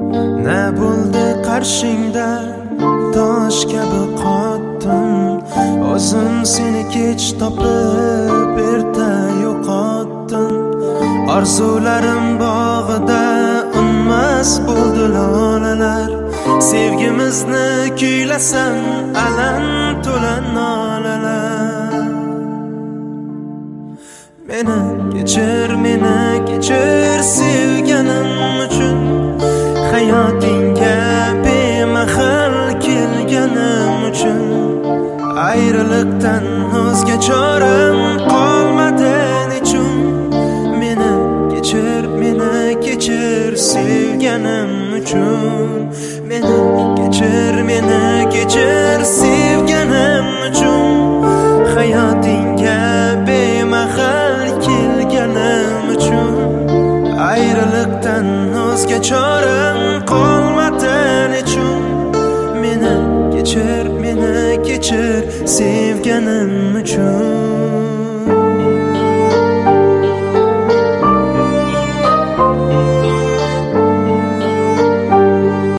Ne bo'ldi qarshingda tosh kabi qotdim. O'zim seni kech topib erta yo'qotdim. Orzularim bog'ida unmas bo'ldi lolalar. Sevgimizni kuylasam alam to'la nolalar. Meni kechir sevganim uchun. Hayotingga bemahal kelganim uchun. Ayriliqdan o'zga choram qolmadi nechun. Meni kechir sevganim uchun. Meni kechir sevganim uchun. Hayotingga bemahal kelganim uchun. Ayriliqdan o'zga choram qolmadi nechun. Meni kechir sevganim uchun.